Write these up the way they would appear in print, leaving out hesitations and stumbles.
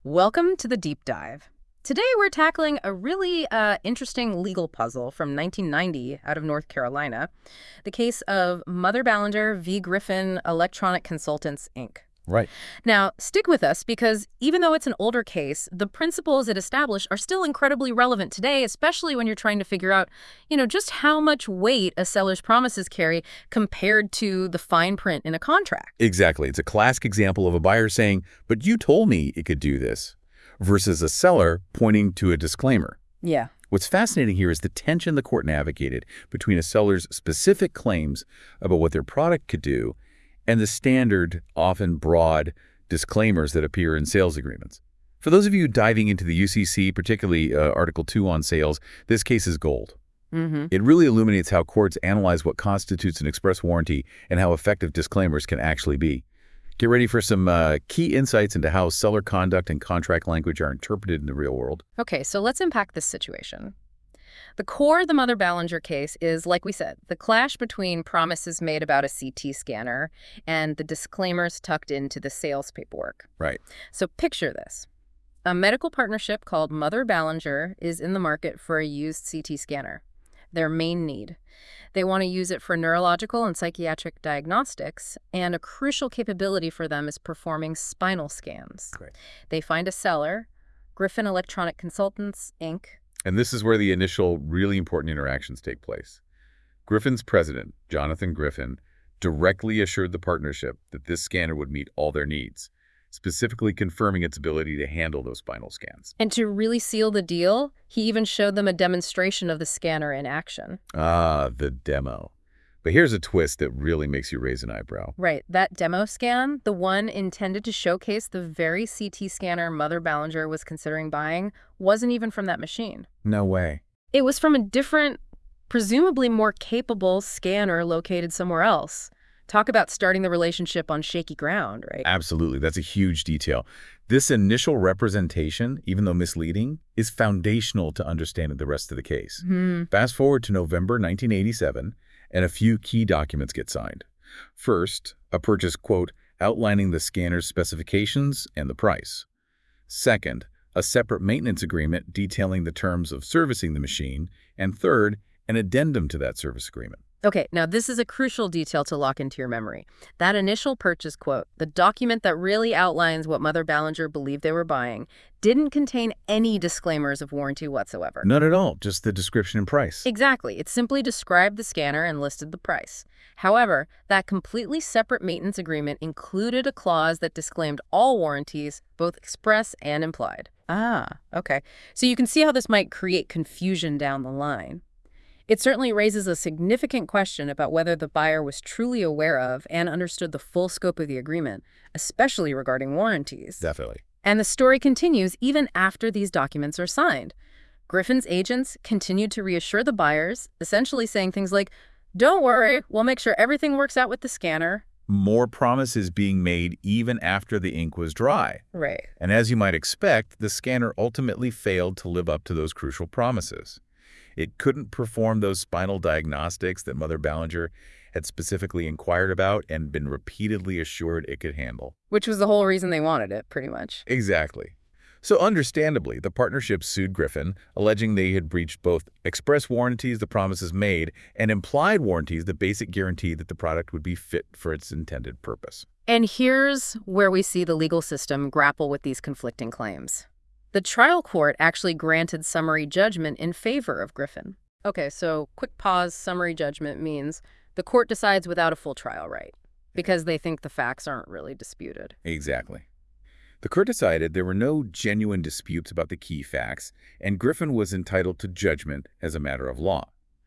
Welcome to the Deep Dive. Today we're tackling a really interesting legal puzzle from 1990 out of North Carolina, the case of Mother Ballinger v. Griffin Electronic Consultants, Inc. Right. Now, stick with us because even though it's an older case, the principles it established are still incredibly relevant today, especially when you're trying to figure out, just how much weight a seller's promises carry compared to the fine print in a contract. Exactly. It's a classic example of a buyer saying, but you told me it could do this, versus a seller pointing to a disclaimer. Yeah. What's fascinating here is the tension the court navigated between a seller's specific claims about what their product could do and the standard, often broad, disclaimers that appear in sales agreements. For those of you diving into the UCC, particularly Article 2 on sales, this case is gold. It really illuminates how courts analyze what constitutes an express warranty and how effective disclaimers can actually be. Get ready for some key insights into how seller conduct and contract language are interpreted in the real world. Okay, so let's unpack this situation. The core of the Mother Ballinger case is, like we said, the clash between promises made about a CT scanner and the disclaimers tucked into the sales paperwork. Right. So picture this. A medical partnership called Mother Ballinger is in the market for a used CT scanner, their main need. They want to use it for neurological and psychiatric diagnostics, and a crucial capability for them is performing spinal scans. Right. They find a seller, Griffin Electronic Consultants, Inc. And this is where the initial really important interactions take place. Griffin's president, Jonathan Griffin, directly assured the partnership that this scanner would meet all their needs, specifically confirming its ability to handle those spinal scans. And to really seal the deal, he even showed them a demonstration of the scanner in action. Ah, the demo. But here's a twist that really makes you raise an eyebrow. Right, that demo scan, the one intended to showcase the very CT scanner Mother Ballinger was considering buying, wasn't even from that machine. No way. It was from a different, presumably more capable scanner located somewhere else. Talk about starting the relationship on shaky ground, right? Absolutely. That's a huge detail. This initial representation, even though misleading, is foundational to understanding the rest of the case. Fast forward to November 1987, and a few key documents get signed. First, a purchase quote outlining the scanner's specifications and the price. Second, a separate maintenance agreement detailing the terms of servicing the machine. And third, an addendum to that service agreement. Okay, now this is a crucial detail to lock into your memory. That initial purchase quote, the document that really outlines what Mother Ballinger believed they were buying, didn't contain any disclaimers of warranty whatsoever. Not at all, just the description and price. Exactly. It simply described the scanner and listed the price. However, that completely separate maintenance agreement included a clause that disclaimed all warranties, both express and implied. Ah, okay. So you can see how this might create confusion down the line. It certainly raises a significant question about whether the buyer was truly aware of and understood the full scope of the agreement, especially regarding warranties. Definitely. And the story continues even after these documents are signed. Griffin's agents continued to reassure the buyers, essentially saying things like, "Don't worry, we'll make sure everything works out with the scanner." More promises being made even after the ink was dry. Right. And as you might expect, the scanner ultimately failed to live up to those crucial promises. It couldn't perform those spinal diagnostics that Mother Ballinger had specifically inquired about and been repeatedly assured it could handle. Which was the whole reason they wanted it, pretty much. Exactly. So understandably, the partnership sued Griffin, alleging they had breached both express warranties, the promises made, and implied warranties, the basic guarantee that the product would be fit for its intended purpose. And here's where we see the legal system grapple with these conflicting claims. The trial court actually granted summary judgment in favor of Griffin. Okay, so quick pause, summary judgment means the court decides without a full trial, right? Because they think the facts aren't really disputed. Exactly. The court decided there were no genuine disputes about the key facts, and Griffin was entitled to judgment as a matter of law.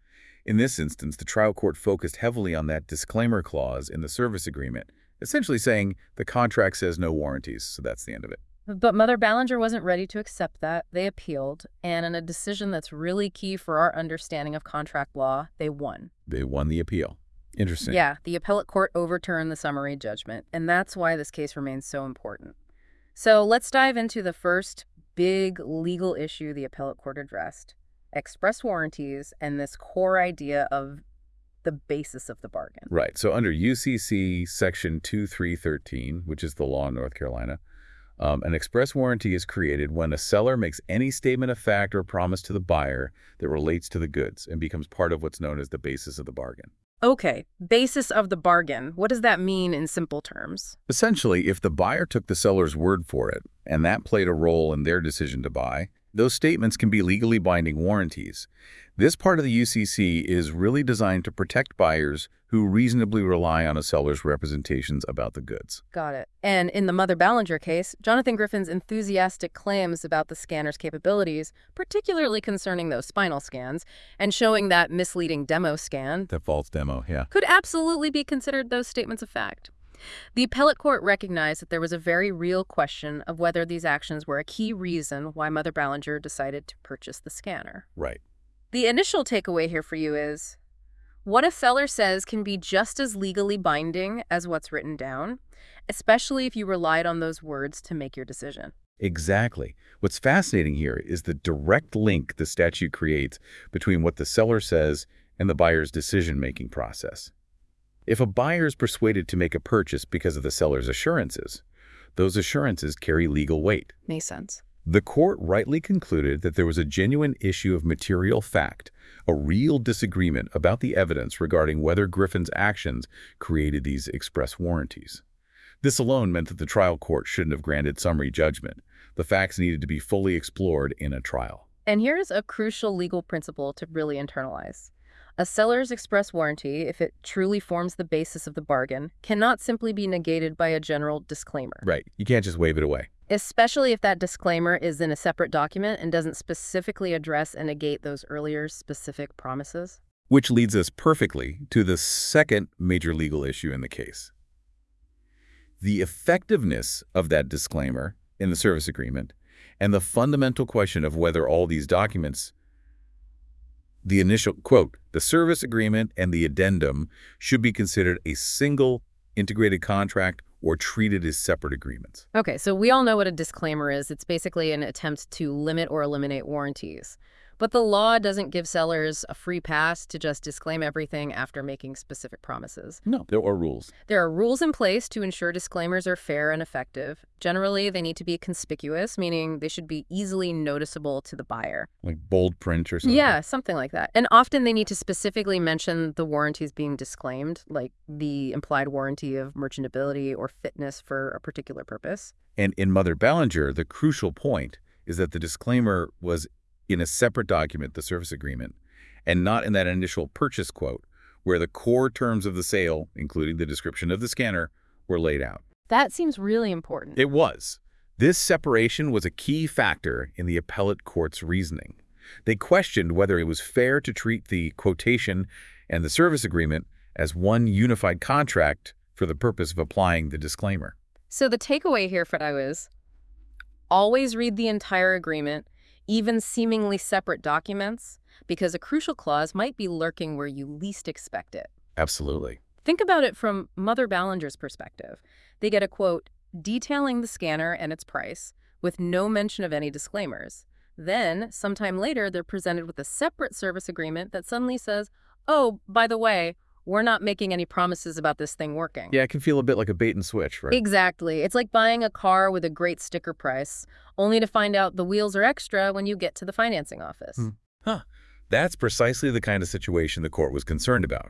In this instance, the trial court focused heavily on that disclaimer clause in the service agreement, essentially saying the contract says no warranties, so that's the end of it. But Mother Ballinger wasn't ready to accept that. They appealed, and in a decision that's really key for our understanding of contract law, they won. They won the appeal. Interesting. Yeah, the appellate court overturned the summary judgment, and that's why this case remains so important. So let's dive into the first big legal issue the appellate court addressed: express warranties and this core idea of the basis of the bargain. Right. So under UCC Section 2313, which is the law in North Carolina, An express warranty is created when a seller makes any statement of fact or promise to the buyer that relates to the goods and becomes part of what's known as the basis of the bargain. Okay, basis of the bargain. What does that mean in simple terms? Essentially, if the buyer took the seller's word for it, and that played a role in their decision to buy, those statements can be legally binding warranties. This part of the UCC is really designed to protect buyers who reasonably rely on a seller's representations about the goods. Got it. And in the Mother Ballinger case, Jonathan Griffin's enthusiastic claims about the scanner's capabilities, particularly concerning those spinal scans, and showing that misleading demo scan, The false demo, yeah. could absolutely be considered those statements of fact. The appellate court recognized that there was a very real question of whether these actions were a key reason why Mother Ballinger decided to purchase the scanner. Right. The initial takeaway here for you is, what a seller says can be just as legally binding as what's written down, especially if you relied on those words to make your decision. Exactly. What's fascinating here is the direct link the statute creates between what the seller says and the buyer's decision-making process. If a buyer is persuaded to make a purchase because of the seller's assurances, those assurances carry legal weight. Makes sense. The court rightly concluded that there was a genuine issue of material fact, a real disagreement about the evidence regarding whether Griffin's actions created these express warranties. This alone meant that the trial court shouldn't have granted summary judgment. The facts needed to be fully explored in a trial. And here's a crucial legal principle to really internalize. A seller's express warranty, if it truly forms the basis of the bargain, cannot simply be negated by a general disclaimer. Right. You can't just wave it away. Especially if that disclaimer is in a separate document and doesn't specifically address and negate those earlier specific promises. Which leads us perfectly to the second major legal issue in the case. The effectiveness of that disclaimer in the service agreement and the fundamental question of whether all these documents, the initial, quote, the service agreement and the addendum should be considered a single integrated contract or treated as separate agreements. Okay, so we all know what a disclaimer is. It's basically an attempt to limit or eliminate warranties. But the law doesn't give sellers a free pass to just disclaim everything after making specific promises. No, there are rules. There are rules in place to ensure disclaimers are fair and effective. Generally, they need to be conspicuous, meaning they should be easily noticeable to the buyer. Like bold print or something? Yeah, something like that. And often they need to specifically mention the warranties being disclaimed, like the implied warranty of merchantability or fitness for a particular purpose. And in Mother Ballinger, the crucial point is that the disclaimer was in a separate document, the service agreement, and not in that initial purchase quote, where the core terms of the sale, including the description of the scanner, were laid out. That seems really important. It was. This separation was a key factor in the appellate court's reasoning. They questioned whether it was fair to treat the quotation and the service agreement as one unified contract for the purpose of applying the disclaimer. So the takeaway here, Fredo, is always read the entire agreement, even seemingly separate documents, because a crucial clause might be lurking where you least expect it. Absolutely. Think about it from Mother Ballinger's perspective. They get a quote detailing the scanner and its price, with no mention of any disclaimers. Then, sometime later, they're presented with a separate service agreement that suddenly says, oh, by the way, we're not making any promises about this thing working. Yeah, it can feel a bit like a bait and switch, right? Exactly. It's like buying a car with a great sticker price, only to find out the wheels are extra when you get to the financing office. That's precisely the kind of situation the court was concerned about.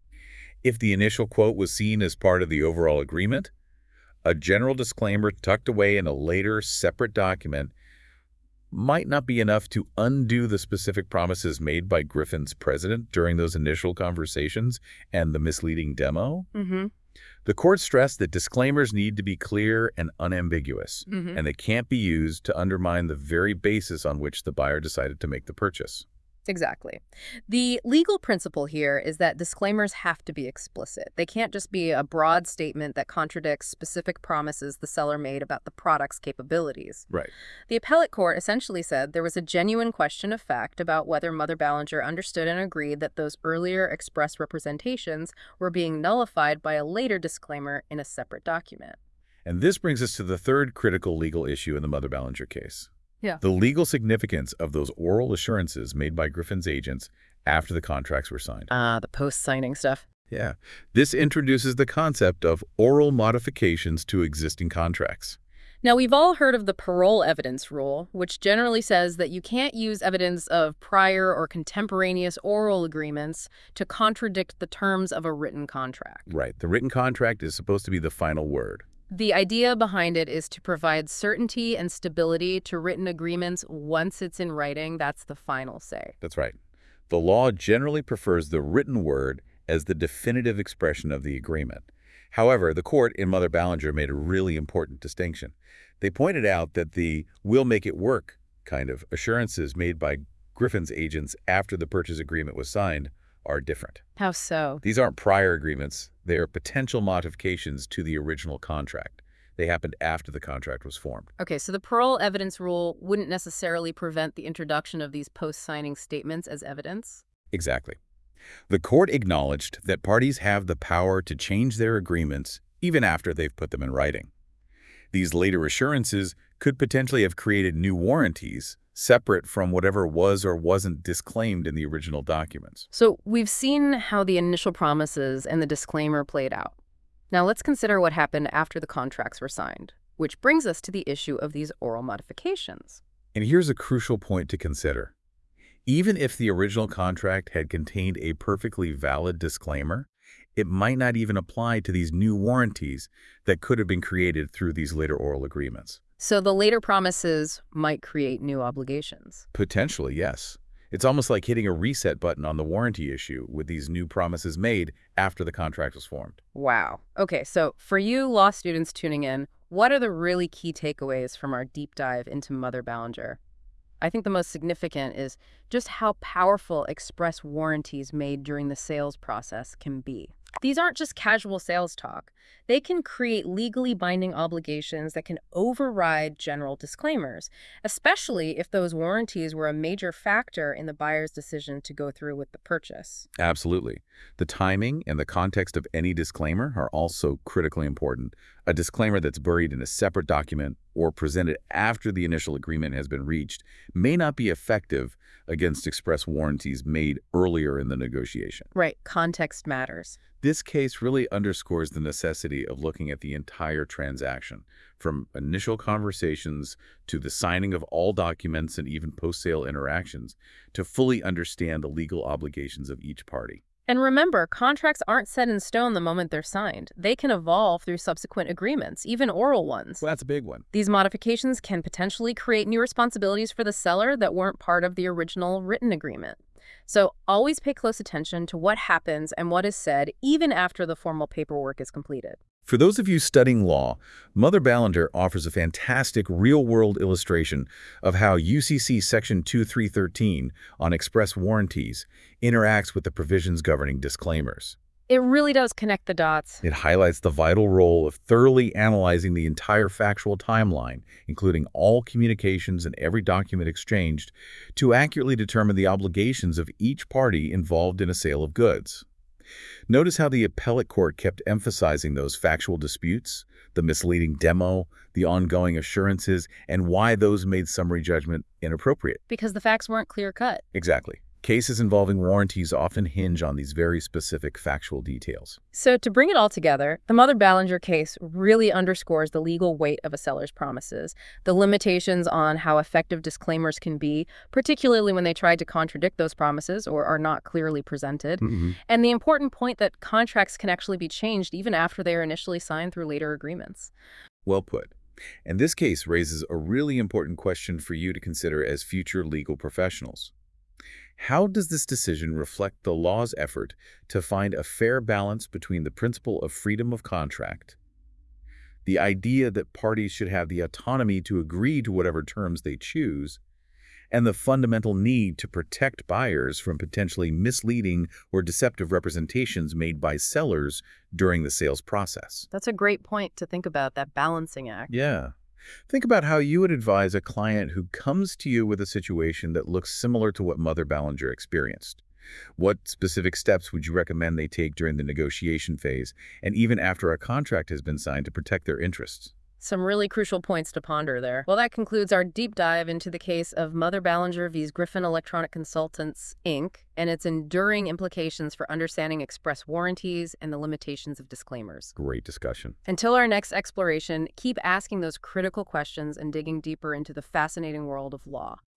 If the initial quote was seen as part of the overall agreement, a general disclaimer tucked away in a later separate document might not be enough to undo the specific promises made by Griffin's president during those initial conversations and the misleading demo. The court stressed that disclaimers need to be clear and unambiguous, and they can't be used to undermine the very basis on which the buyer decided to make the purchase. Exactly. The legal principle here is that disclaimers have to be explicit. They can't just be a broad statement that contradicts specific promises the seller made about the product's capabilities. Right. The appellate court essentially said there was a genuine question of fact about whether Mother Ballinger understood and agreed that those earlier express representations were being nullified by a later disclaimer in a separate document. And this brings us to the third critical legal issue in the Mother Ballinger case. Yeah. The legal significance of those oral assurances made by Griffin's agents after the contracts were signed. The post-signing stuff. Yeah. This introduces the concept of oral modifications to existing contracts. Now, we've all heard of the parole evidence rule, which generally says that you can't use evidence of prior or contemporaneous oral agreements to contradict the terms of a written contract. Right. The written contract is supposed to be the final word. The idea behind it is to provide certainty and stability to written agreements. Once it's in writing, that's the final say. That's right. The law generally prefers the written word as the definitive expression of the agreement. However, the court in Mother Ballinger made a really important distinction. They pointed out that the "we'll make it work" kind of assurances made by Griffin's agents after the purchase agreement was signed are different. How so? These aren't prior agreements. They are potential modifications to the original contract. They happened after the contract was formed. Okay, so the parole evidence rule wouldn't necessarily prevent the introduction of these post-signing statements as evidence? Exactly. The court acknowledged that parties have the power to change their agreements even after they've put them in writing. These later assurances could potentially have created new warranties separate from whatever was or wasn't disclaimed in the original documents. So we've seen how the initial promises and the disclaimer played out. Now let's consider what happened after the contracts were signed, which brings us to the issue of these oral modifications. And here's a crucial point to consider. Even if the original contract had contained a perfectly valid disclaimer, it might not even apply to these new warranties that could have been created through these later oral agreements. So the later promises might create new obligations. Potentially, yes. It's almost like hitting a reset button on the warranty issue with these new promises made after the contract was formed. Wow. Okay, so for you law students tuning in, what are the really key takeaways from our deep dive into Mother Ballinger? I think the most significant is just how powerful express warranties made during the sales process can be. These aren't just casual sales talk. They can create legally binding obligations that can override general disclaimers, especially if those warranties were a major factor in the buyer's decision to go through with the purchase. Absolutely. The timing and the context of any disclaimer are also critically important. A disclaimer that's buried in a separate document or presented after the initial agreement has been reached may not be effective against express warranties made earlier in the negotiation. Right, context matters. This case really underscores the necessity of looking at the entire transaction, from initial conversations to the signing of all documents and even post-sale interactions, to fully understand the legal obligations of each party. And remember, contracts aren't set in stone the moment they're signed. They can evolve through subsequent agreements, even oral ones. Well, that's a big one. These modifications can potentially create new responsibilities for the seller that weren't part of the original written agreement. So always pay close attention to what happens and what is said, even after the formal paperwork is completed. For those of you studying law, Mother Ballinger offers a fantastic real-world illustration of how UCC Section 2313 on express warranties interacts with the provisions governing disclaimers. It really does connect the dots. It highlights the vital role of thoroughly analyzing the entire factual timeline, including all communications and every document exchanged, to accurately determine the obligations of each party involved in a sale of goods. Notice how the appellate court kept emphasizing those factual disputes, the misleading demo, the ongoing assurances, and why those made summary judgment inappropriate. Because the facts weren't clear-cut. Exactly. Cases involving warranties often hinge on these very specific factual details. So to bring it all together, the Mother Ballinger case really underscores the legal weight of a seller's promises, the limitations on how effective disclaimers can be, particularly when they try to contradict those promises or are not clearly presented, and the important point that contracts can actually be changed even after they are initially signed through later agreements. Well put. And this case raises a really important question for you to consider as future legal professionals. How does this decision reflect the law's effort to find a fair balance between the principle of freedom of contract, the idea that parties should have the autonomy to agree to whatever terms they choose, and the fundamental need to protect buyers from potentially misleading or deceptive representations made by sellers during the sales process? That's a great point to think about, that balancing act. Yeah. Think about how you would advise a client who comes to you with a situation that looks similar to what Mother Ballinger experienced. What specific steps would you recommend they take during the negotiation phase and even after a contract has been signed to protect their interests? Some really crucial points to ponder there. Well, that concludes our deep dive into the case of Mother Ballinger vs. Griffin Electronic Consultants, Inc., and its enduring implications for understanding express warranties and the limitations of disclaimers. Great discussion. Until our next exploration, keep asking those critical questions and digging deeper into the fascinating world of law.